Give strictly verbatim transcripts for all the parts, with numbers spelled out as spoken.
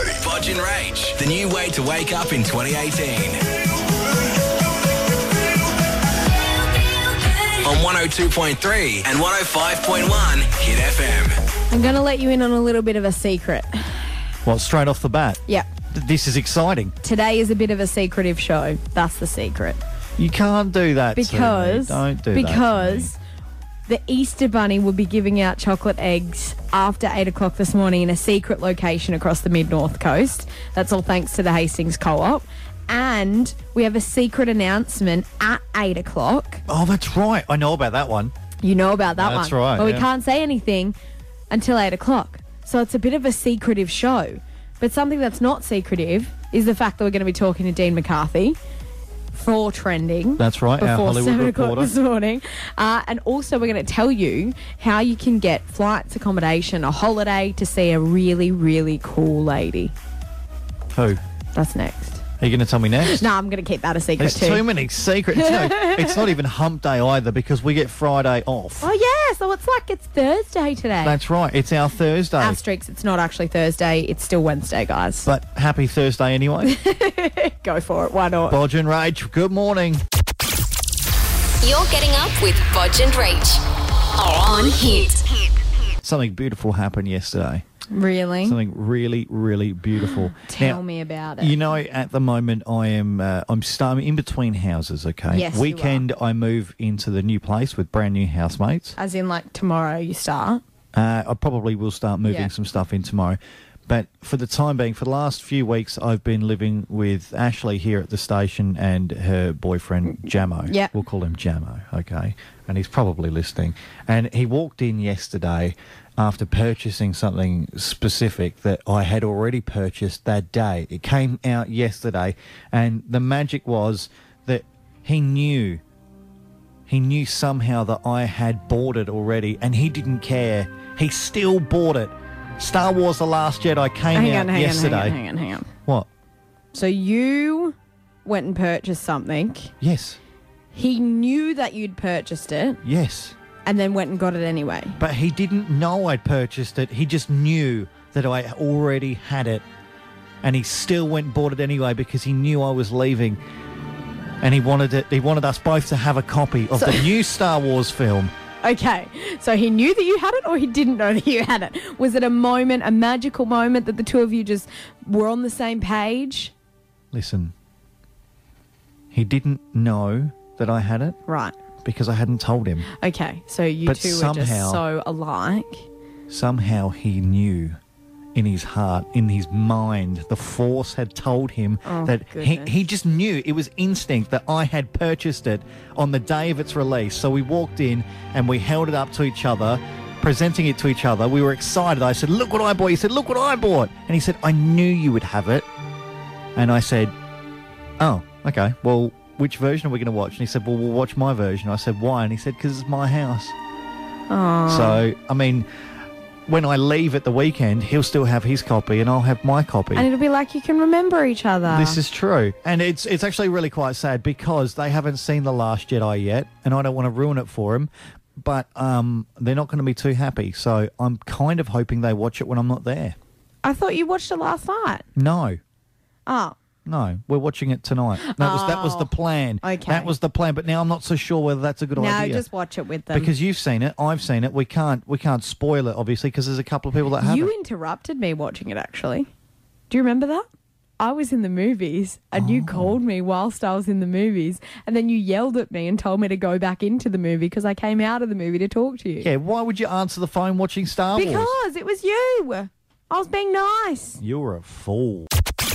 Bodge and Rach, the new way to wake up in twenty eighteen. On one oh two point three and one oh five point one Hit F M. I'm going to let you in on a little bit of a secret. Well, straight off the bat. Yeah. Th- This is exciting. Today is a bit of a secretive show. That's the secret. You can't do that Because, to me. Don't do because that the Easter Bunny will be giving out chocolate eggs after eight o'clock this morning in a secret location across the mid-north coast. That's all thanks to the Hastings Co-op. And we have a secret announcement at eight o'clock. to me. Oh, that's right. I know about that one. You know about that one. That's right, But yeah. we can't say anything until eight o'clock. So it's a bit of a secretive show. But something that's not secretive is the fact that we're going to be talking to Dean McCarthy for trending. That's right, our Before Hollywood seven o'clock reporter. this morning. Uh, and also we're going to tell you how you can get flights, accommodation, a holiday to see a really, really cool lady. Who? That's next. Are you going to tell me next? No, I'm going to keep that a secret There's too. too many secrets. No, it's not even hump day either because we get Friday off. Oh, yeah. So it's like it's Thursday today. That's right. It's our Thursday. Asterix, it's not actually Thursday. It's still Wednesday, guys. But happy Thursday anyway. Go for it. Why not? Bodge and Rach, good morning. You're getting up with Bodge and Rach on Hit. Something beautiful happened yesterday. Really? Something really, really beautiful. Tell Now, me about it. You know, at the moment, I am uh, I'm starting in between houses. Okay, Yes, you weekend I move into the new place with brand new housemates. As in, like, tomorrow you start? Uh, I probably will start moving Yeah. some stuff in tomorrow. But for the time being, for the last few weeks, I've been living with Ashley here at the station and her boyfriend, Jamo. Yeah. We'll call him Jamo, okay? And he's probably listening. And he walked in yesterday after purchasing something specific that I had already purchased that day. It came out yesterday, and the magic was that he knew He knew somehow that I had bought it already, and he didn't care. He still bought it. Star Wars The Last Jedi came Hang out on, hang yesterday. on, hang on, hang on, hang on. What? So you went and purchased something. Yes. He knew that you'd purchased it Yes. and then went and got it anyway. But he didn't know I'd purchased it. He just knew that I already had it. And he still went and bought it anyway because he knew I was leaving. And he wanted it. He wanted us both to have a copy of So- the new Star Wars film. Okay, so he knew that you had it or he didn't know that you had it? Was it a moment, a magical moment that the two of you just were on the same page? Listen, he didn't know that I had it Right. because I hadn't told him. Okay, so you But two were somehow- just so alike. Somehow he knew in his heart, in his mind, the Force had told him Oh, that he, goodness. he just knew. It was instinct that I had purchased it on the day of its release. So we walked in and we held it up to each other, presenting it to each other. We were excited. I said, "Look what I bought." He said, "Look what I bought." And he said, "I knew you would have it." And I said, "Oh, okay. Well, which version are we going to watch?" And he said, "Well, we'll watch my version." I said, "Why?" And he said, "Because it's my house." Oh. So, I mean, when I leave at the weekend, he'll still have his copy and I'll have my copy. And it'll be like you can remember each other. This is true. And it's it's actually really quite sad because they haven't seen The Last Jedi yet and I don't want to ruin it for them. But um, they're not going to be too happy. So I'm kind of hoping they watch it when I'm not there. I thought you watched it last night. No. Oh. No, we're watching it tonight. That was that was the Oh, plan. okay. That was the plan. But now I'm not so sure whether that's a good No, idea. just watch it with them. because you've seen it, I've seen it. We can't we can't spoil it obviously because there's a couple of people that haven't. you interrupted me watching it, actually. Do you remember that? I was in the movies and you Oh. called me whilst I was in the movies and then you yelled at me and told me to go back into the movie because I came out of the movie to talk to you. Yeah, why would you answer the phone watching Star Wars? Because it was you. I was being nice. You're a fool.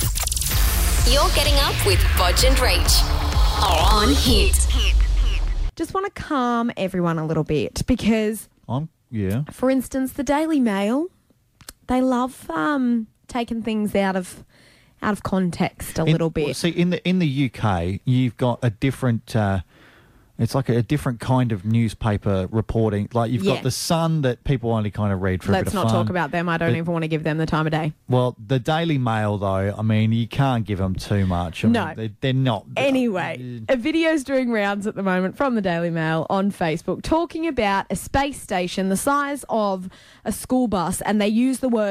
You're getting up with Bodge and Rach on Hit. Just want to calm everyone a little bit because, I'm yeah. for instance, the Daily Mail, they love um, taking things out of out of context a In- little well, bit. See, in the in the U K, you've got a different. Uh, it's like a, a different kind of newspaper reporting. Like you've Yeah. got the Sun that people only kind of read for a Let's bit of not fun. talk about them. I don't But- even want to give them the time of day. Well, the Daily Mail, though, I mean, you can't give them too much. I No. mean, they, they're not. Anyway, a video's doing rounds at the moment from the Daily Mail on Facebook talking about a space station the size of a school bus, and they use the word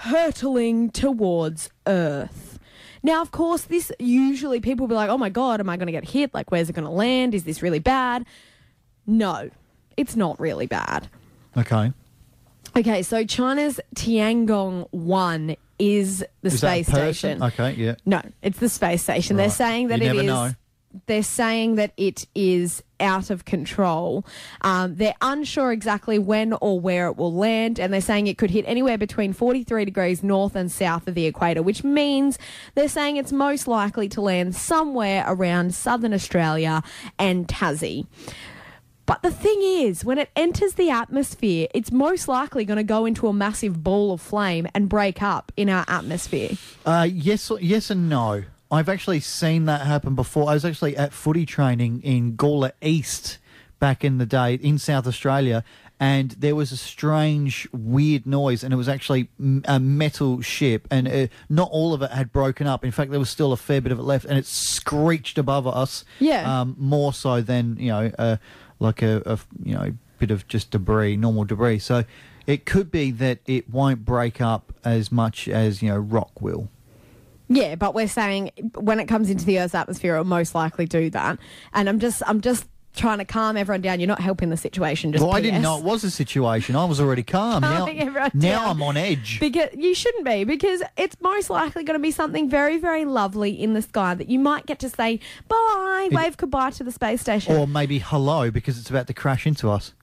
hurtling towards Earth. Now, of course, this usually people will be like, oh my God, am I going to get hit? Like, where's it going to land? Is this really bad? No, it's not really bad. Okay. Okay, so China's Tiangong one is the Is space that a person? station. Okay, yeah. No, it's the space station. They're Right. saying that You it never is. know. They're saying that it is out of control. Um, they're unsure exactly when or where it will land, and they're saying it could hit anywhere between forty-three degrees north and south of the equator, which means they're saying it's most likely to land somewhere around southern Australia and Tassie. But the thing is, when it enters the atmosphere, it's most likely going to go into a massive ball of flame and break up in our atmosphere. Uh, yes, yes and no. I've actually seen that happen before. I was actually at footy training in Gawler East back in the day in South Australia, and there was a strange, weird noise, and it was actually m- a metal ship, and uh, not all of it had broken up. In fact, there was still a fair bit of it left, and it screeched above us. Yeah. Um, more so than, you know, uh, like a, a you know bit of just debris, normal debris. So it could be that it won't break up as much as, you know, rock will. Yeah, but we're saying when it comes into the Earth's atmosphere, it'll most likely do that. And I'm just, I'm just trying to calm everyone down. You're not helping the situation. Just Well, I P S. didn't know it was a situation. I was already calm. Now, Calming everyone now down. I'm on edge. Because you shouldn't be, because it's most likely going to be something very, very lovely in the sky that you might get to say bye, It- wave goodbye to the space station. Or maybe hello, because it's about to crash into us.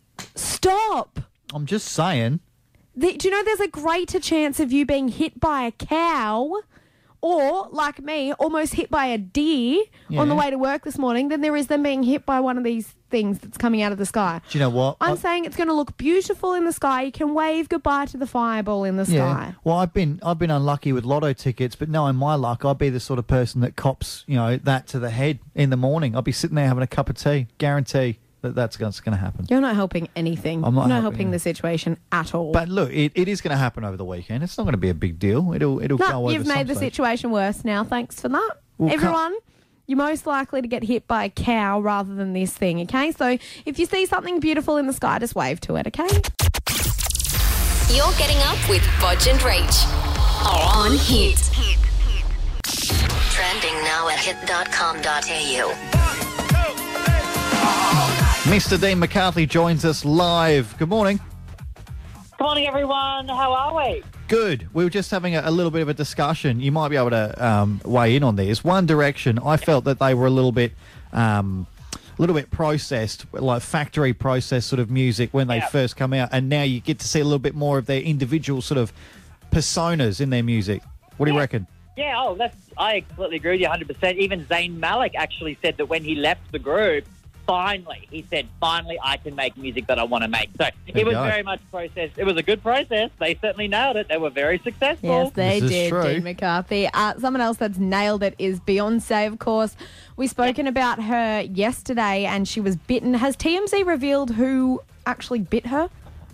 Stop. I'm just saying. The, do you know there's a greater chance of you being hit by a cow or, like me, almost hit by a deer on the Yeah. way to work this morning than there is them being hit by one of these things that's coming out of the sky. Do you know what? I'm I- saying it's going to look beautiful in the sky. You can wave goodbye to the fireball in the Yeah. sky. Well, I've been I've been unlucky with lotto tickets, but knowing my luck, I'd be the sort of person that cops, you know, that to the head in the morning. I'll be sitting there having a cup of tea. Guarantee that that's going to happen. You're not helping anything. I'm not You're not helping, helping yeah. the situation at all. But look, it, it is going to happen over the weekend. It's not going to be a big deal. It'll it'll go no, over you've some made the stage. situation worse now. Thanks for that. Well, can't- Everyone, you're most likely to get hit by a cow rather than this thing, okay? So if you see something beautiful in the sky, just wave to it, okay? You're getting up with Bodge and Rach. Are on Hit. Trending now at hit dot com dot a u. Mister Dean McCarthy joins us live. Good morning. Good morning, everyone. How are we? Good. We were just having a, a little bit of a discussion. You might be able to um, weigh in on this. One Direction, I felt that they were a little bit, um, a little bit processed, like factory processed sort of music when they Yeah. first come out, and now you get to see a little bit more of their individual sort of personas in their music. What do you Yeah. reckon? Yeah, oh, that's I completely agree with you one hundred percent. Even Zayn Malik actually said that when he left the group, finally, he said, finally I can make music that I want to make. So you it was go. very much processed. It was a good process. They certainly nailed it. They were very successful. Yes, they This is did, true. Dean McCarthy. Uh, someone else that's nailed it is Beyonce, of course. We've spoken about her yesterday and she was bitten. Has T M Z revealed who actually bit her?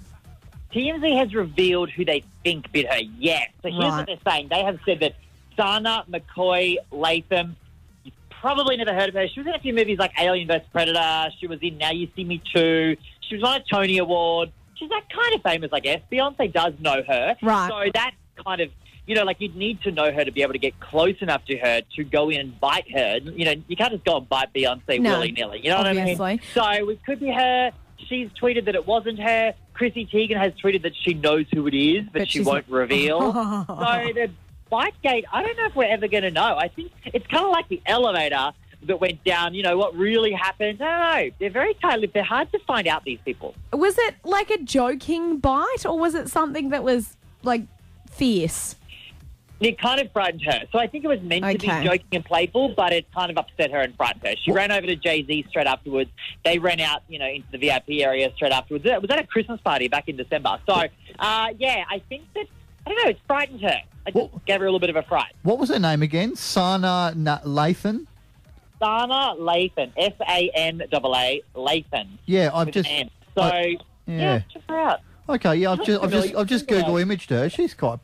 T M Z has revealed who they think bit her, yes. So here's Right. what they're saying. They have said that Sana McCoy Latham, you probably never heard of her. She was in a few movies like Alien versus Predator. She was in Now You See Me Too. She was on a Tony Award. She's like kind of famous, I guess. Beyonce does know her. Right. So that's kind of, you know, like you'd need to know her to be able to get close enough to her to go in and bite her. You know, you can't just go and bite Beyonce No, willy-nilly. You know obviously. what I mean? So it could be her. She's tweeted that it wasn't her. Chrissy Teigen has tweeted that she knows who it is, but, But she she's won't not- reveal. So the Bitegate, I don't know if we're ever going to know. I think it's kind of like the elevator that went down. You know, what really happened? I don't know. They're very tight-lipped. They're hard to find out, these people. Was it like a joking bite or was it something that was like fierce? It kind of frightened her. So I think it was meant to Okay. be joking and playful, but it kind of upset her and frightened her. She ran over to Jay-Z straight afterwards. They ran out, you know, into the V I P area straight afterwards. It was at a Christmas party back in December. So, uh, yeah, I think that, I don't know, it frightened her. I just Well- gave her a little bit of a fright. What was her name again? Sana Na- Lathan? Sana Lathan, S A N A A, Lathan. Yeah, I've with just... an N. So, I- yeah. yeah. check her out. Okay, yeah, I've Looks just, I've just, familiar. I've just Google imaged her. She's quite pretty.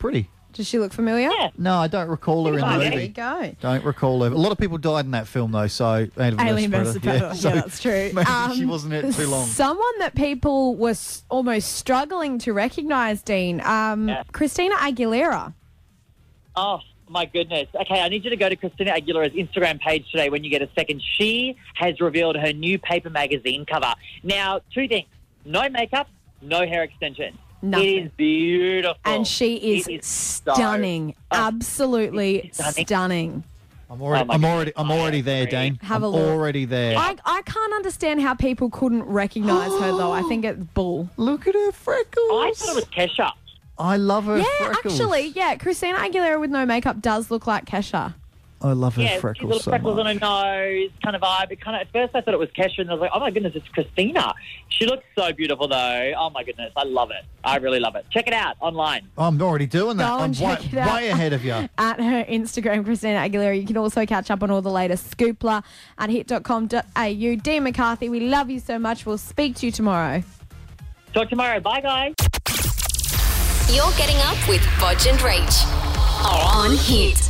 Does she look familiar? Yeah. No, I don't recall her in the There There movie. you go. Don't recall her. A lot of people died in that film, though, so... Alien versus Predator. Yeah, so that's true. Maybe Um, she wasn't in it too long. Someone that people were s- almost struggling to recognise, Dean, um, Yeah. Christina Aguilera. Oh, my goodness. Okay, I need you to go to Christina Aguilera's Instagram page today when you get a second. She has revealed her new Paper magazine cover. Now, two things. No makeup, no hair extensions. Nothing. It is beautiful. And she is, It so- stunning. Oh, Absolutely stunning. stunning. I'm already, Oh my I'm God. already, I'm I already there, agree. Dane. Have I'm a look. already there. I, I can't understand how people couldn't recognise her, though. I think it's bull. Look at her freckles. I thought it was Kesha. I love her Yeah, freckles. actually, yeah. Christina Aguilera with no makeup does look like Kesha. I love her Yeah, she's freckles little so freckles much. on her nose, kind of vibe. It kind of, at first I thought it was Kesha, and I was like, oh my goodness, it's Christina. She looks so beautiful, though. Oh my goodness, I love it. I really love it. Check it out online. I'm already doing that. Go I'm and way, check it out. way ahead of you. At her Instagram, Christina Aguilera. You can also catch up on all the latest Scoopla at hit dot com dot a u. Dean McCarthy, we love you so much. We'll speak to you tomorrow. Talk tomorrow. Bye, guys. You're getting up with Bodge and Rach on Hit.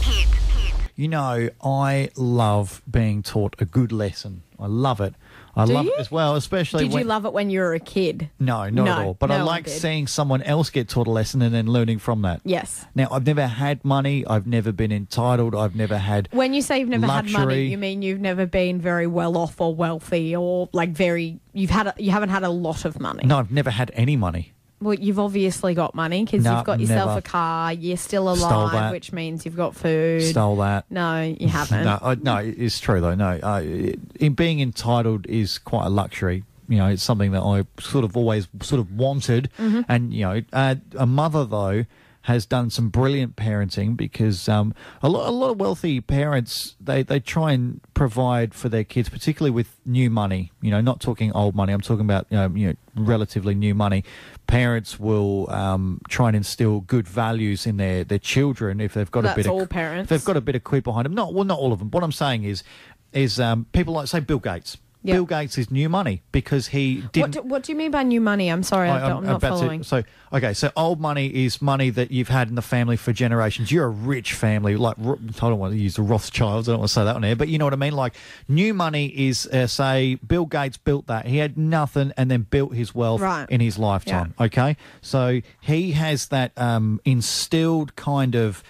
You know, I love being taught a good lesson. I love it. I Do love you? it as well, especially Did when... you love it when you were a kid? No, not No, at all. But no I one like did. seeing someone else get taught a lesson and then learning from that. Yes. Now, I've never had money. I've never been entitled. I've never had... When you say you've never had money, Luxury. you mean you've never been very well off or wealthy or like very you've had a, you haven't had a lot of money. No, I've never had any money. Well, you've obviously got money because No, you've got yourself never. a car. You're still Stole alive, that. which means you've got food. Stole that. No, you haven't. No, I, no, it's true though. No, uh, it, in being entitled is quite a luxury. You know, it's something that I sort of always sort of wanted. Mm-hmm. And you know, uh, a mother though has done some brilliant parenting because um, a lot, a lot of wealthy parents they, they try and provide for their kids, particularly with new money. You know, not talking old money. I'm talking about you know, you know relatively new money. Parents will um, try and instill good values in their, their children if they've got That's a bit all of parents. if they've got a bit of quid behind them. Not well, not all of them. What I'm saying is, is um, people like say Bill Gates. Yep. Bill Gates is new money because he didn't. What do, what do you mean by new money? I'm sorry, I I- don't, I'm, not about to- following. so, okay, so old money is money that you've had in the family for generations. You're a rich family, like Ro- I don't want to use the Rothschilds. I don't want to say that on air, but you know what I mean. Like new money is, uh, say, Bill Gates built that. He had nothing and then built his wealth Right. in his lifetime. Okay, so he has that um, instilled kind of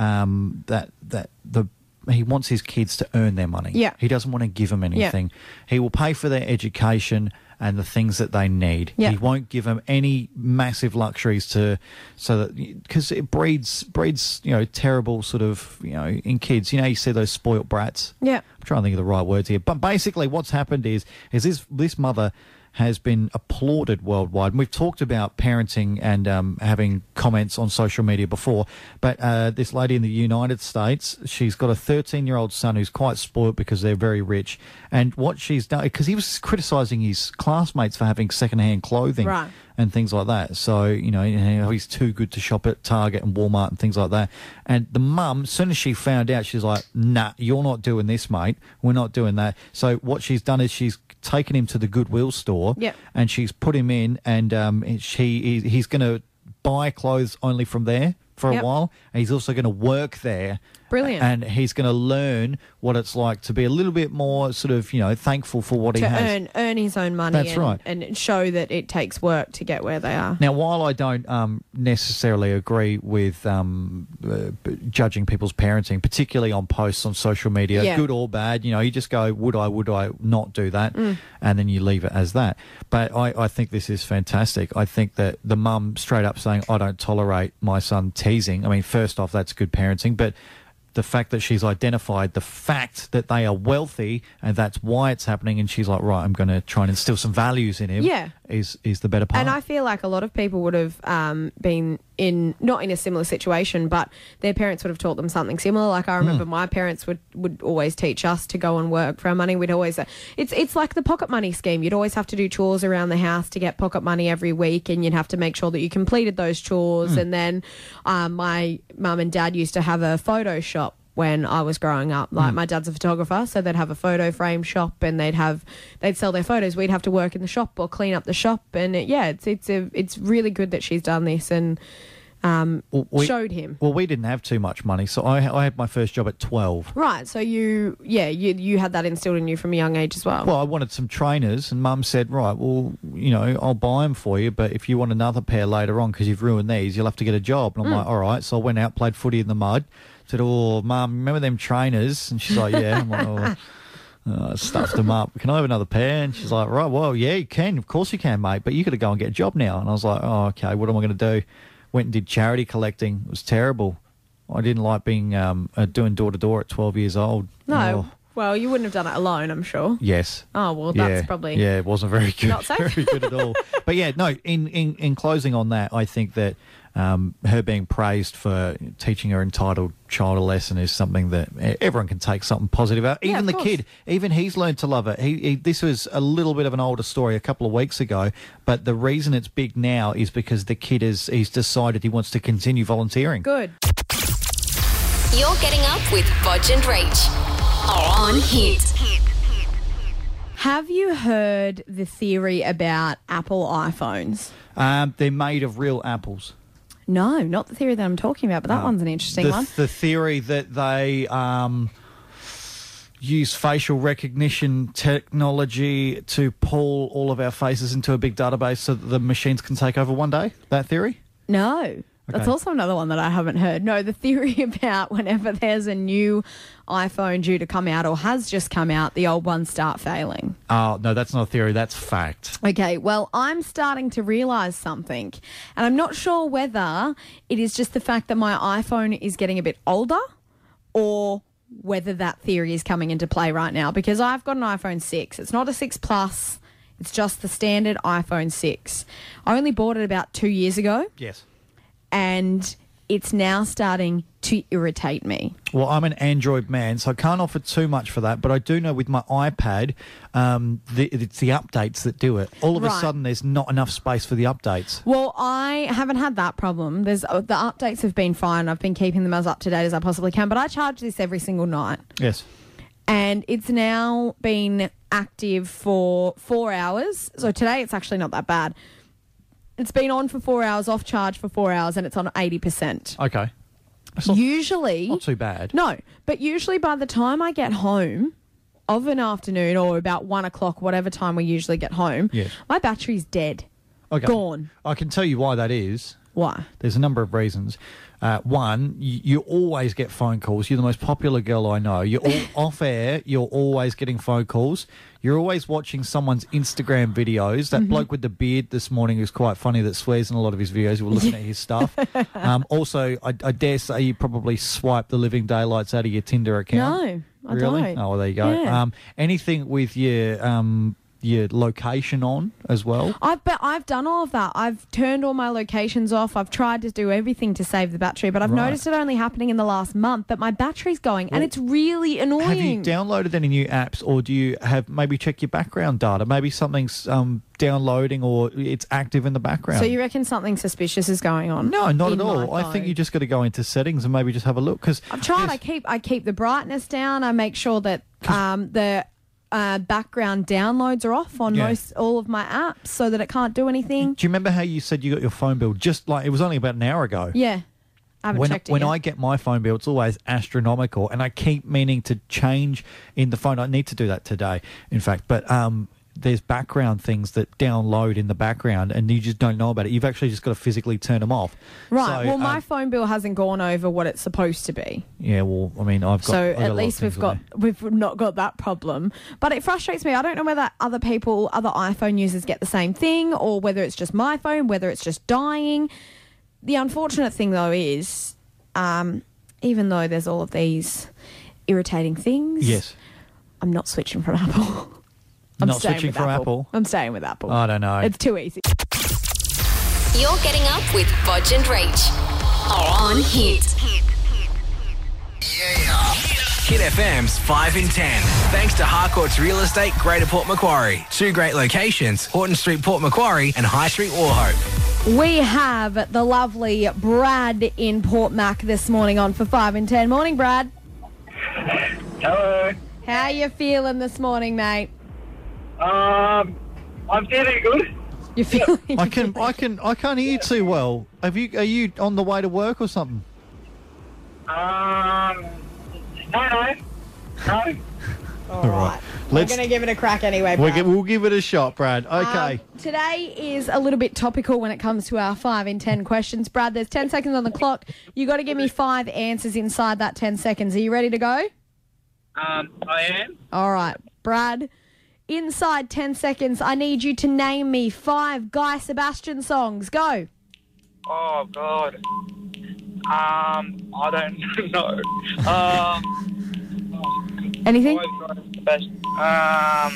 um, that that the. He wants his kids to earn their money. Yeah. He doesn't want to give them anything. He will pay for their education and the things that they need. Yeah. He won't give them any massive luxuries to, so that because it breeds breeds you know terrible sort of you know in kids. You know you see those spoilt brats. Yeah. I'm trying to think of the right words here, but basically what's happened is is this this mother has been applauded worldwide. And we've talked about parenting and um, having comments on social media before, but uh, this lady in the United States, she's got a thirteen-year-old son who's quite spoilt because they're very rich. And what she's done, because he was criticising his classmates for having second-hand clothing Right. and things like that. So, you know, you know, he's too good to shop at Target and Walmart and things like that. And the mum, as soon as she found out, she's like, nah, you're not doing this, mate. We're not doing that. So what she's done is she's taken him to the Goodwill store Yep. and she's put him in and um, she he- he's going to buy clothes only from there for Yep. a while. And he's also going to work there. Brilliant. And he's going to learn what it's like to be a little bit more sort of, you know, thankful for what To he has. earn earn his own money That's and, right. and show that it takes work to get where they are. Now, while I don't um, necessarily agree with um, uh, b- judging people's parenting, particularly on posts on social media, Yeah. good or bad, you know, you just go, would I, would I not do that? Mm. And then you leave it as that. But I, I think this is fantastic. I think that the mum straight up saying, I don't tolerate my son teasing. I mean, first off, that's good parenting, but the fact that she's identified the fact that they are wealthy and that's why it's happening, and she's like, right, I'm going to try and instill some values in him, Yeah. is is the better part. And I feel like a lot of people would have um, been in, not in a similar situation, but their parents would have taught them something similar. Like I remember my parents would, would always teach us to go and work for our money. We'd always, it's it's like the pocket money scheme. You'd always have to do chores around the house to get pocket money every week, and you'd have to make sure that you completed those chores. And then um, my mum and dad used to have a photo shop when I was growing up. Like my dad's a photographer, so they'd have a photo frame shop and they'd have they'd sell their photos. We'd have to work in the shop or clean up the shop, and it, yeah, it's it's a, it's really good that she's done this, and um, Well, we- showed him. Well, we didn't have too much money, so I, I had my first job at twelve. Right, so you, yeah, you you had that instilled in you from a young age as well. Well, I wanted some trainers, and Mum said, right, well, you know, I'll buy them for you, but if you want another pair later on because you've ruined these, you'll have to get a job. And I'm like, all right. So I went out, played footy in the mud, said, oh, Mum, remember them trainers? And she's like, yeah. I'm like, oh. Uh, stuffed them up. Can I have another pair? And she's like, right, well, yeah, you can. Of course you can, mate. But you got to go and get a job now. And I was like, oh, okay, what am I going to do? Went and did charity collecting. It was terrible. I didn't like being um, uh, doing door to door at twelve years old. No. Oh, Well, you wouldn't have done it alone, I'm sure. yes. Oh, well, that's yeah. probably... Yeah, it wasn't very good. Not safe. Very good at all. But yeah, no, in, in, in closing on that, I think that um, her being praised for teaching her entitled child a lesson is something that everyone can take something positive out. Yeah, Even of the course. kid, even he's learned to love it. He, he This was a little bit of an older story a couple of weeks ago, but the reason it's big now is because the kid is he's decided he wants to continue volunteering. Good. You're getting up with Bodge and Rach. On Hit. Have you heard the theory about Apple iPhones? Um, they're made of real apples. No, not the theory that I'm talking about, but that Um, one's an interesting the, one. The theory that they um, use facial recognition technology to pull all of our faces into a big database so that the machines can take over one day? That theory? No. That's Okay. also another one that I haven't heard. No, the theory about whenever there's a new iPhone due to come out or has just come out, the old ones start failing. Oh, no, that's not a theory. That's fact. Okay, well, I'm starting to realise something, and I'm not sure whether it is just the fact that my iPhone is getting a bit older or whether that theory is coming into play right now, because I've got an iPhone six. It's not a six Plus. It's just the standard iPhone six. I only bought it about two years ago, Yes. and it's now starting to irritate me. Well, I'm an Android man, so I can't offer too much for that. But I do know with my iPad, um, the, it's the updates that do it. All of a Right. sudden, there's not enough space for the updates. Well, I haven't had that problem. There's uh, the updates have been fine. I've been keeping them as up to date as I possibly can, but I charge this every single night. Yes. And it's now been active for four hours. So today it's actually not that bad. It's been on for four hours, off charge for four hours, and it's on eighty percent. Okay. That's not, Usually... not too bad. No, but usually by the time I get home of an afternoon or about one o'clock, whatever time we usually get home, Yes. my battery's dead. Okay. Gone. I can tell you why that is. Why? There's a number of reasons. Uh, one, you, you always get phone calls. You're the most popular girl I know. You're all off air. You're always getting phone calls. You're always watching someone's Instagram videos. That bloke with the beard this morning is quite funny that swears in a lot of his videos. We were looking at his stuff. Um, also, I, I dare say you probably swipe the living daylights out of your Tinder account. No, I Really? don't. Oh, well, there you go. Yeah. Um, anything with your um, your location on as well? I've but I've done all of that. I've turned all my locations off. I've tried to do everything to save the battery, but I've Right. noticed it only happening in the last month that my battery's going, and Well, it's really annoying. Have you downloaded any new apps, or do you have maybe check your background data? Maybe something's um, downloading or it's active in the background. So you reckon something suspicious is going on? no, not in at all. my I think phone? you just got to go into settings and maybe just have a look. Because I've tried. I keep I keep the brightness down. I make sure that um, the uh, background downloads are off on Yeah. most all of my apps so that it can't do anything. Do you remember how you said you got your phone bill just like it was only about an hour ago? Yeah, I haven't When, checked it when yet. I get my phone bill, it's always astronomical, and I keep meaning to change in the phone. I need to do that today, in fact. But um, there's background things that download in the background, and you just don't know about it. You've actually just got to physically turn them off. Right. So, well, my um, phone bill hasn't gone over what it's supposed to be. yeah. Well, I mean, I've got. So I've got a lot at of least things we've on got we've not got that problem. But it frustrates me. I don't know whether other people, other iPhone users get the same thing, or whether it's just my phone, whether it's just dying. The unfortunate thing though is, um, even though there's all of these irritating things, there. Yes. I'm not switching from Apple. I'm Not staying switching with from Apple? I'm staying with Apple. I don't know. It's too easy. You're getting up with Bodge and Rach. On Hit. Hit F M's five in ten. Thanks to Harcourt's Real Estate, Greater Port Macquarie. Two great locations, Horton Street, Port Macquarie and High Street, Wauchope. We have the lovely Brad in Port Mac this morning on for five and ten. Morning, Brad. Hello. How you feeling this morning, mate? Um, I'm feeling good. You're feeling. I can, I can, I can't hear you too well. Have you? Are you on the way to work or something? Um, no, no, no. All right. We're Let's- going to give it a crack anyway, We'll, Brad. gi- we'll give it a shot, Brad. Okay. Um, today is a little bit topical when it comes to our five in ten questions. Brad, there's ten seconds on the clock. You got to give me five answers inside that ten seconds. Are you ready to go? Um, I am. All right, Brad. Inside ten seconds, I need you to name me five Guy Sebastian songs. Go. Oh God. Um, I don't know. Um, Anything? I've got the best. Um,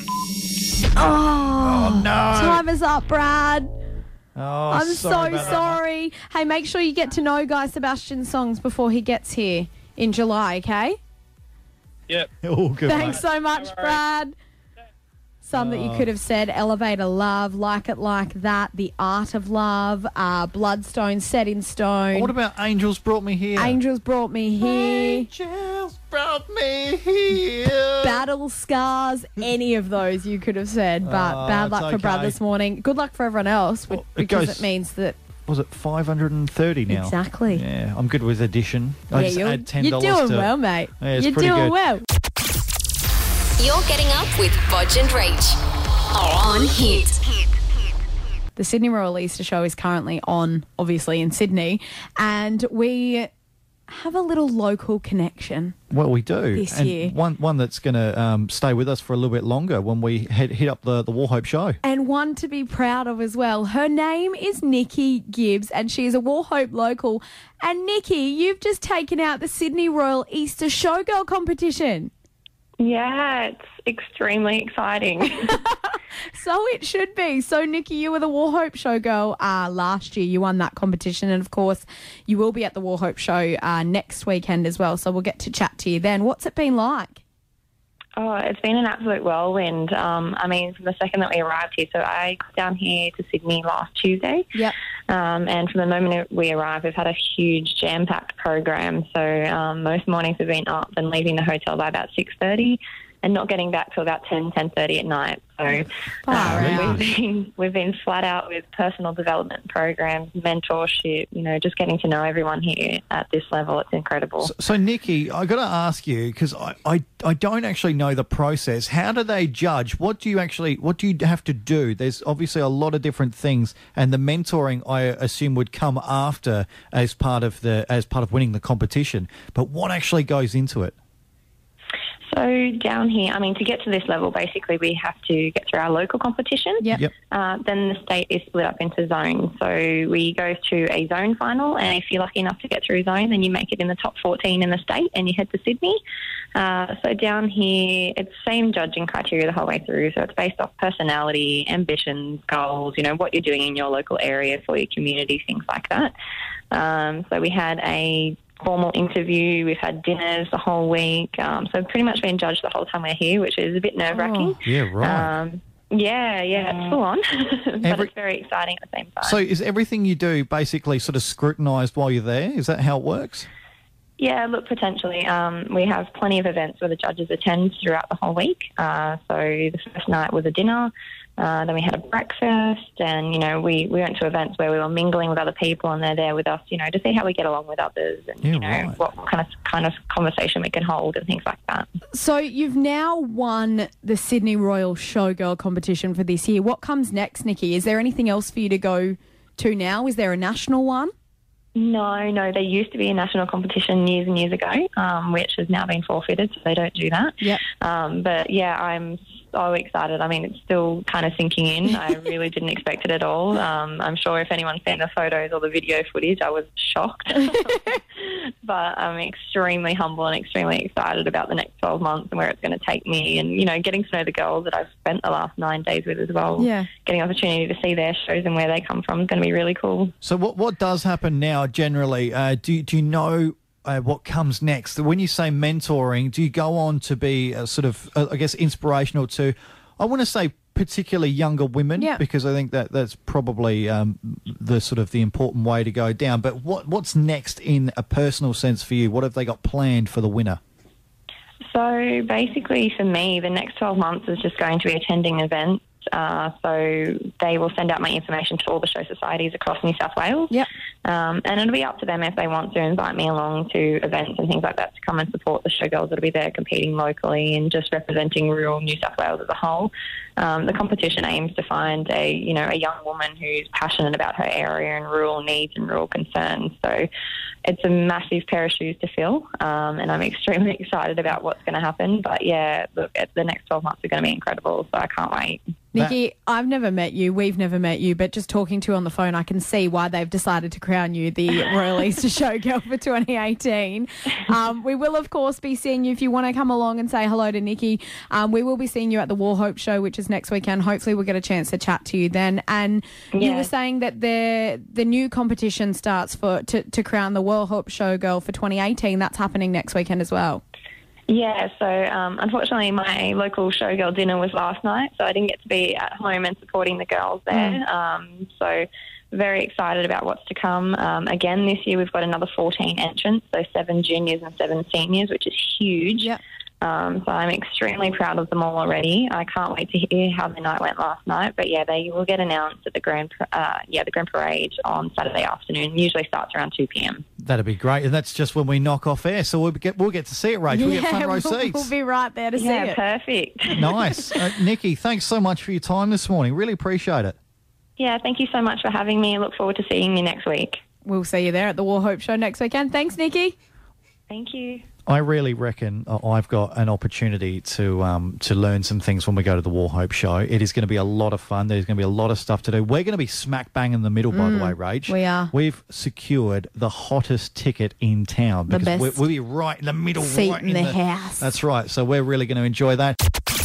Oh, no. Time is up, Brad. Oh, I'm sorry so about that, sorry. Hey, make sure you get to know Guy Sebastian's songs before he gets here in July, okay? yep. mate. All good, Thanks mate. so much, Brad. Some that you could have said: Elevator Love, Like It Like That, The Art of Love, uh, Bloodstone, Set in Stone, What about Angels Brought Me Here? Angels Brought Me Here, Angels brought me here. Battle Scars, any of those you could have said, but Oh, bad it's luck for Brad okay. this morning. Good luck for everyone else, Well, it because goes- it means that... Was it five hundred thirty now? Exactly. Yeah, I'm good with addition. I Yeah, just you're, add ten you're dollars doing to well, mate. Yeah, it's you're pretty doing good. well. You're getting up with Bodge and Rach. Are on Hit. The Sydney Royal Easter Show is currently on, obviously, in Sydney, and we have a little local connection. Well, we do. This and year. One one that's going to um, stay with us for a little bit longer when we head, hit up the, the Warhope show. And one to be proud of as well. Her name is Nikki Gibbs, and she is a Warhope local. And Nikki, you've just taken out the Sydney Royal Easter Showgirl competition. Yeah, it's extremely exciting. So it should be. So, Nikki, you were the Warhope Showgirl uh, last year. You won that competition. And, of course, you will be at the Warhope Show uh, next weekend as well. So we'll get to chat to you then. What's it been like? Oh, it's been an absolute whirlwind. Um, I mean, from the second that we arrived here, so I got down here to Sydney last Tuesday. Yep. Um, and from the moment we arrived, we've had a huge jam-packed program. So um, most mornings we've been up and leaving the hotel by about six thirty and not getting back till about ten, ten thirty at night. So Far um, out. we've been we've been flat out with personal development programs, mentorship, you know, just getting to know everyone here at this level. It's incredible. So, so Nikki, I got to ask you because I, I I don't actually know the process. How do they judge? What do you actually what do you have to do? There's obviously a lot of different things, and the mentoring I assume would come after as part of the as part of winning the competition. But what actually goes into it? So down here, I mean, to get to this level, basically we have to get through our local competition. Yep. Yep. Uh, then the state is split up into zones. So we go to a zone final, and if you're lucky enough to get through zone, then you make it in the top fourteen in the state and you head to Sydney. Uh, so down here, it's same judging criteria the whole way through. So it's based off personality, ambitions, goals, you know, what you're doing in your local area for your community, things like that. Um, so we had a formal interview. We've had dinners the whole week. Um, so pretty much been judged the whole time we're here, which is a bit nerve-wracking. Oh. Yeah, right. Um, yeah, yeah, it's full on, but Every- it's very exciting at the same time. So is everything you do basically sort of scrutinised while you're there? Is that how it works? Yeah, look, potentially. Um, we have plenty of events where the judges attend throughout the whole week. Uh, so the first night was a dinner. Uh, then we had a breakfast, and, you know, we, we went to events where we were mingling with other people, and they're there with us, you know, to see how we get along with others and, Yeah, you know, right. what kind of kind of conversation we can hold and things like that. So you've now won the Sydney Royal Showgirl competition for this year. What comes next, Nikki? Is there anything else for you to go to now? Is there a national one? No, no, there used to be a national competition years and years ago, um, which has now been forfeited, so they don't do that. Yep. Um, but, yeah, I'm so excited. I mean, it's still kind of sinking in. I really didn't expect it at all. Um, I'm sure if anyone's seen the photos or the video footage, I was shocked. But I'm extremely humble and extremely excited about the next twelve months and where it's going to take me, and, you know, getting to know the girls that I've spent the last nine days with as well. Yeah. Getting an opportunity to see their shows and where they come from is going to be really cool. So what what does happen now generally? Uh, do, do you know uh, what comes next? When you say mentoring, do you go on to be a sort of, uh, I guess, inspirational to, I want to say, particularly younger women, Yeah. because I think that that's probably um, the sort of the important way to go down. But what what's next in a personal sense for you? What have they got planned for the winner? So basically for me, the next twelve months is just going to be attending events Uh, so they will send out my information to all the show societies across New South Wales. Yep. Um, and it'll be up to them if they want to invite me along to events and things like that to come and support the showgirls that'll be there competing locally and just representing rural New South Wales as a whole. Um, the competition aims to find a, you know, a young woman who's passionate about her area and rural needs and rural concerns. So it's a massive pair of shoes to fill, um, and I'm extremely excited about what's going to happen. But yeah, look, the next twelve months are going to be incredible, so I can't wait. Nikki, I've never met you. We've never met you, but just talking to you on the phone, I can see why they've decided to crown you the Royal Easter Showgirl for twenty eighteen. Um, we will, of course, be seeing you if you want to come along and say hello to Nikki. Um, we will be seeing you at the War Hope Show, which is next weekend. Hopefully, we'll get a chance to chat to you then. And you Yeah. were saying that the the new competition starts for to, to crown the War Hope Showgirl for twenty eighteen. That's happening next weekend as well. Yeah, so um, unfortunately my local showgirl dinner was last night, so I didn't get to be at home and supporting the girls there. Mm. Um, so very excited about what's to come. Um, again, this year we've got another fourteen entrants, so seven juniors and seven seniors, which is huge. Yep. Um, so I'm extremely proud of them all already. I can't wait to hear how the night went last night. But yeah, they will get announced at the grand, uh, yeah, the grand parade on Saturday afternoon. Usually starts around two p.m. That'd be great, and that's just when we knock off air, so we'll get we'll get to see it, Rach. We'll get front row we'll, seats. we'll be right there to see Yeah, it. perfect. Nice, uh, Nikki. Thanks so much for your time this morning. Really appreciate it. Yeah, thank you so much for having me. I look forward to seeing you next week. We'll see you there at the War Hope Show next weekend. Thanks, Nikki. Thank you. I really reckon uh, I've got an opportunity to um, to learn some things when we go to the War Hope Show. It is going to be a lot of fun. There's going to be a lot of stuff to do. We're going to be smack bang in the middle, by the way, Rach. we are. We've secured the hottest ticket in town. The because best we'll be right in the middle. seat right in the house. That's right. So we're really going to enjoy that.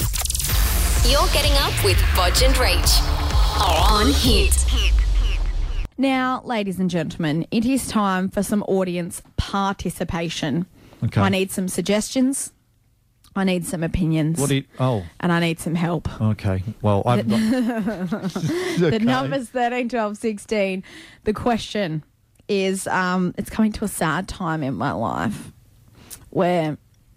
You're getting up with Bodge and Rach on Hit. Now, ladies and gentlemen, it is time for some audience participation. Okay. I need some suggestions. I need some opinions. What do you... Oh, and I need some help. okay. Well, I've got... The Okay. number's thirteen, twelve, sixteen. The question is, um, it's coming to a sad time in my life where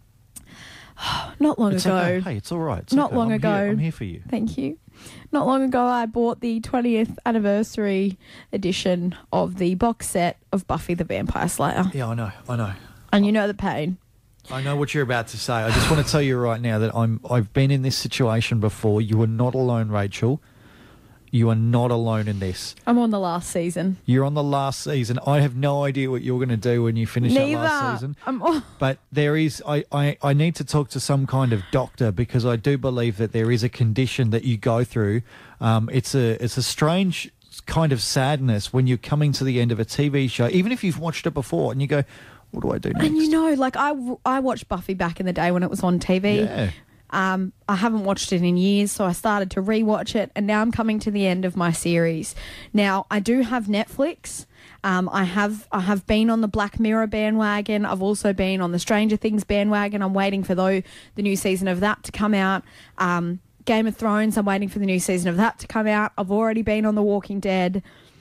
not long It's ago... okay. Hey, it's all right. It's Not okay. long I'm ago. Here. I'm here for you. Thank you. Not long ago, I bought the twentieth anniversary edition of the box set of Buffy the Vampire Slayer. Yeah, I know. I know. And you know the pain. I know what you're about to say. I just want to tell you right now that I'm. I've been in this situation before. You are not alone, Rachel. You are not alone in this. I'm on the last season. You're on the last season. I have no idea what you're going to do when you finish Neither. that last season. I'm oh, But there is. I, I, I need to talk to some kind of doctor because I do believe that there is a condition that you go through. Um, it's a it's a strange kind of sadness when you're coming to the end of a T V show, even if you've watched it before, and you go, "What do I do next?" and you know, like I, I watched Buffy back in the day when it was on T V. Yeah. Um, I haven't watched it in years, so I started to rewatch it, and now I'm coming to the end of my series. Now, I do have Netflix. Um, I have I have been on the Black Mirror bandwagon. I've also been on the Stranger Things bandwagon. I'm waiting for though the new season of that to come out. Um, Game of Thrones, I'm waiting for the new season of that to come out. I've already been on The Walking Dead.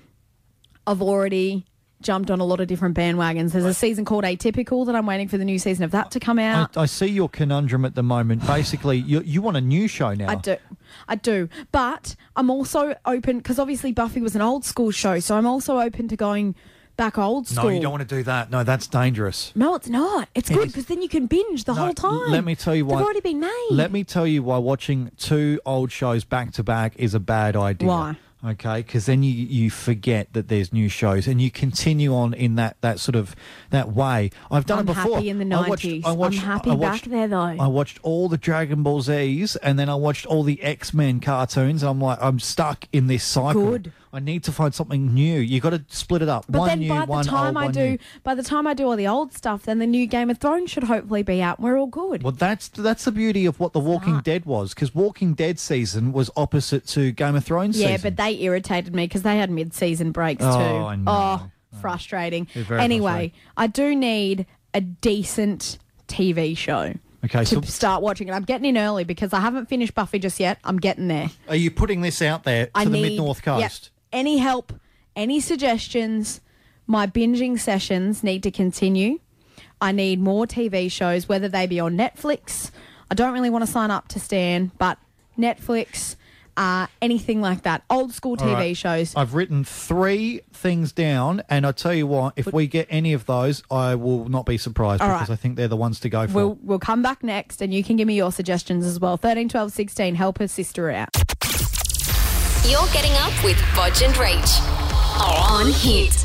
I've already jumped on a lot of different bandwagons. There's a season called Atypical that I'm waiting for the new season of that to come out. I, I see your conundrum at the moment. Basically, you you want a new show now. I do. I do. But I'm also open, because obviously Buffy was an old school show, so I'm also open to going back old school. No, you don't want to do that. No, that's dangerous. No, it's not. It's It good is. because then you can binge the No, whole time. let me tell you why. They've already been made. Let me tell you why watching two old shows back to back is a bad idea. Why? Okay, because then you, you forget that there's new shows and you continue on in that, that sort of that way. I've done I'm it before. happy in the I watched- nineties. I watched, I'm happy I watched, back there, though. I watched all the Dragon Ball Z's and then I watched all the X-Men cartoons. I'm like, I'm stuck in this cycle. Good. I need to find something new. You got to split it up. But one then new, by the one time old, I one do, new. by the time I do all the old stuff, then the new Game of Thrones should hopefully be out. And we're all good. Well, that's that's the beauty of what The Walking Smart. Dead was, because Walking Dead season was opposite to Game of Thrones yeah, season. but they irritated me because they had mid-season breaks Oh, too. I know. Oh, frustrating. They're very Anyway, frustrating. I do need a decent T V show Okay, to so start watching it. I'm getting in early because I haven't finished Buffy just yet. I'm getting there. are you putting this out there to I the need Mid North yep, Coast? any help, any suggestions? My binging sessions need to continue. I need more T V shows, whether they be on Netflix. I don't really want to sign up to Stan, but Netflix, uh, anything like that. Old school T V All right. shows. I've written three things down, and I tell you what, if we get any of those, I will not be surprised All because right. I think they're the ones to go for. We'll, we'll come back next and you can give me your suggestions as well. thirteen, twelve, sixteen, help her sister out. You're getting up with Bodge and Rach. On Hit.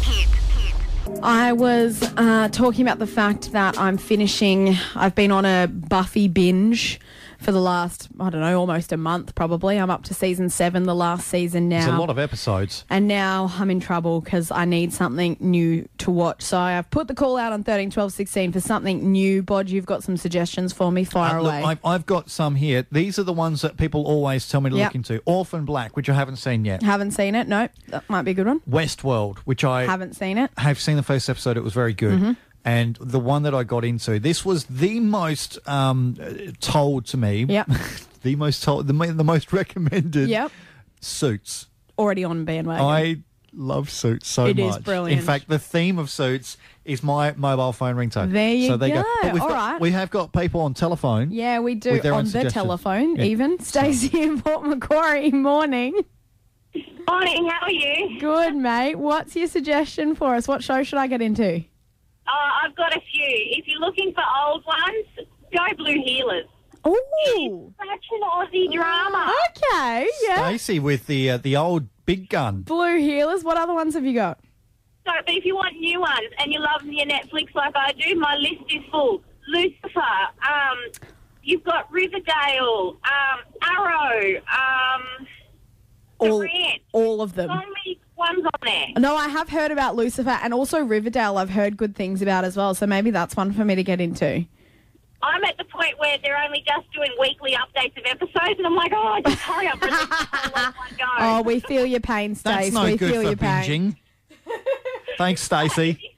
I was uh, talking about the fact that I'm finishing, I've been on a Buffy binge for the last, I don't know, almost a month probably. I'm up to season seven, the last season now. There's a lot of episodes. And now I'm in trouble because I need something new to watch. So I've put the call out on thirteen, twelve, sixteen for something new. Bod, you've got some suggestions for me. Fire Uh, look, away. I've, I've got some here. These are the ones that people always tell me to Yep. look into. Orphan Black, which I haven't seen yet. Haven't seen it. No, that might be a good one. Westworld, which I Haven't seen it. have seen the first episode. It was very good. Mm-hmm. And the one that I got into, this was the most um, uh, told to me. Yep. the most told, the, mo- the most recommended. Yep. Suits. Already on bandwagon. I love Suits so It much. is brilliant. In fact, the theme of Suits is my mobile phone ringtone. There you so they go. But we've All got, right. We have got people on telephone. Yeah, we do. With their own On the suggestions. telephone, Yeah. even. Stacey in Port Macquarie, morning. Morning, how are you? Good, mate. What's your suggestion for us? What show should I get into? Uh, I've got a few. If you're looking for old ones, go Blue Healers. Ooh. Such an Aussie drama. Okay, yeah. Stacey with the uh, the old big gun. Blue Healers. What other ones have you got? So, but if you want new ones and you love your Netflix like I do, my list is full. Lucifer. Um, you've got Riverdale. Um, Arrow. Um, All, Durant. all of So them. many ones on there. No, I have heard about Lucifer and also Riverdale. I've heard good things about as well. So maybe that's one for me to get into. I'm at the point where they're only just doing weekly updates of episodes, and I'm like, oh, just hurry up, release the whole lot in one go. Oh, we feel your pain, That's Stace. no we good feel for your pain. binging. Thanks, Stacey.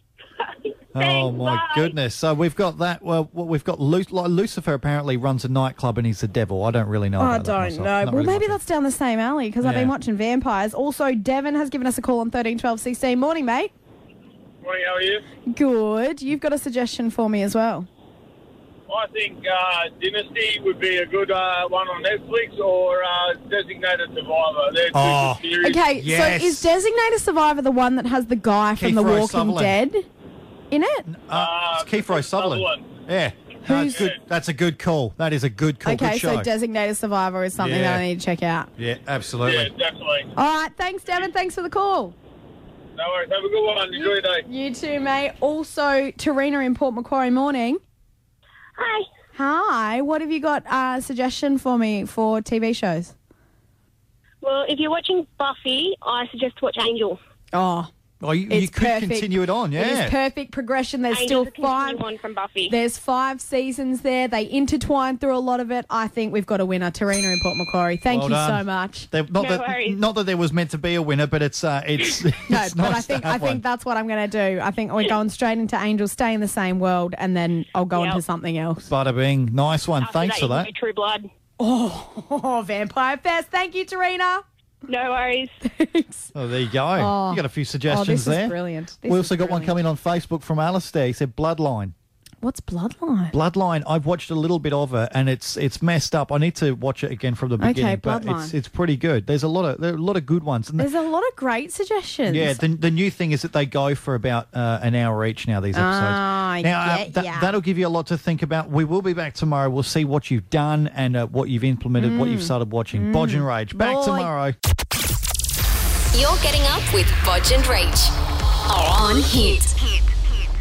Oh Thanks, my bye. goodness! So we've got that. Well, what we've got Lu- like Lucifer apparently runs a nightclub and he's the devil. I don't really know. I about that don't myself. know. Not Well, really maybe my that's down the same alley because I've Yeah. been watching vampires. Also, Devon has given us a call on thirteen, twelve, sixteen. Morning, mate. Morning, how are you? Good. You've got a suggestion for me as well. I think uh, Dynasty would be a good uh, one on Netflix, or uh, Designated Survivor. They're two Oh. good series. Okay, Yes. so is Designated Survivor the one that has the guy from The Kiefer Walking Sutherland. Dead in it? Uh, it's Kiefer Sutherland. Sutherland. Yeah, No, Who's- it's good. That's a good call. That is a good call. Okay, good show. so Designated Survivor is something Yeah. that I need to check out. yeah, absolutely. Yeah, definitely. All right, thanks, Devon. Thanks for the call. No worries. Have a good one. Enjoy your day. You too, mate. Also, Tarina in Port Macquarie, morning. Hi. Hi, what have you got uh, suggestion for me for T V shows? Well, if you're watching Buffy, I suggest to watch Angel. Oh, Oh, you, it's you could perfect. continue it on, It yeah. is perfect progression. There's Angel's still a five. continuing one from Buffy. There's five seasons there. They intertwine through a lot of it. I think we've got a winner. Tarina in Port Macquarie. Thank Well you done. so much. They- not, No that, worries. not that there was meant to be a winner, but it's uh, it's, No, it's but nice I think to I have think one. that's what I'm going to do. I think we're going straight into Angel, stay in the same world, and then I'll go Yep. into something else. Bada bing. Nice one. After Thanks for you can that. do True Blood. Oh, Vampire Fest. Thank you, Tarina. No worries. Thanks. Oh, there you go. Oh. You got a few Oh, suggestions this there. is brilliant. This we is also got one brilliant. coming on Facebook from Alistair. He said Bloodline. What's Bloodline? Bloodline. I've watched a little bit of it, and it's it's messed up. I need to watch it again from the Okay, beginning. but Bloodline. it's it's pretty good. There's a lot of there are a lot of good ones. And There's a lot of great suggestions. yeah, the, the new thing is that they go for about uh, an hour each now. These episodes. Ah, I now get that, ya. that'll give you a lot to think about. We will be back tomorrow. We'll see what you've done and uh, what you've implemented, what you've started watching. Bodge and Rage back Mm. Boy. tomorrow. You're getting up with Bodge and Rach. On Hit.